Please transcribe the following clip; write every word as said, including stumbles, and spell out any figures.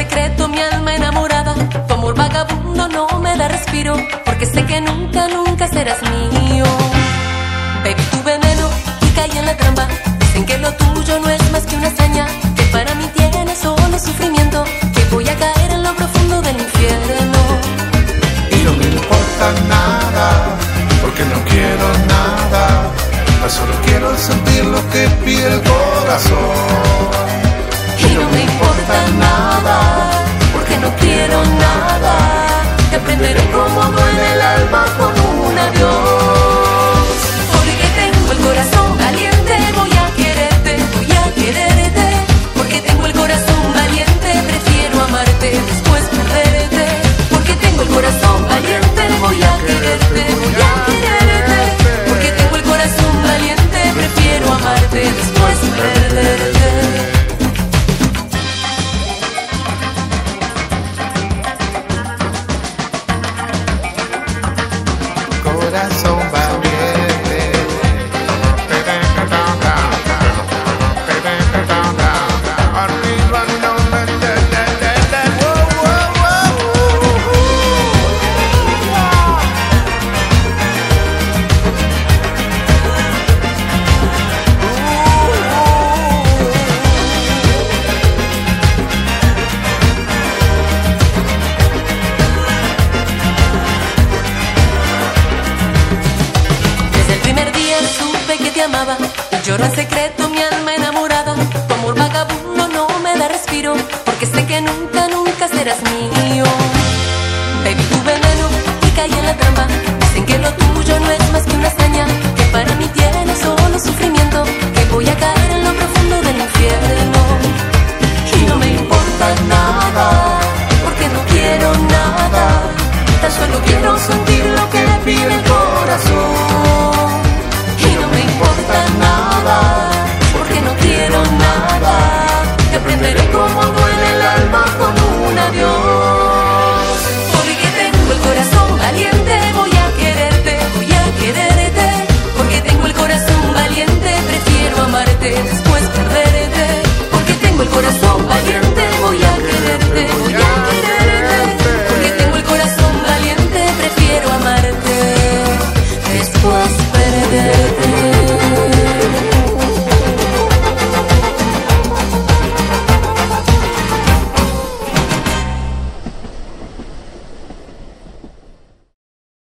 secreto mi alma enamorada. Tu amor vagabundo no me da respiro, porque sé que nunca, nunca serás mío. Bebí tu veneno y caí en la trampa. Dicen que lo tuyo no es más que una hazaña, que para mí tiene solo sufrimiento, que voy a caer en lo profundo del infierno. Y no me importa nada, porque no quiero nada. Yo solo quiero sentir lo que pide el corazón. Y no me importa nada, porque no quiero nada. Te aprenderé cómo duele el alma con un adiós. Porque tengo el corazón valiente, voy a quererte, voy a quererte. Porque tengo el corazón valiente, prefiero amarte, después perderte. Porque tengo el corazón valiente, voy a quererte, voy a quererte. Porque tengo el corazón valiente, prefiero amarte, después perderte. Corazón valiente. Arriba no me de, de, de, de. Wow, wow, wow. Desde el primer día supe que te amaba. Lloro en secreto mi alma enamorada. Tu amor vagabundo no me da respiro, porque sé que nunca, nunca serás mío.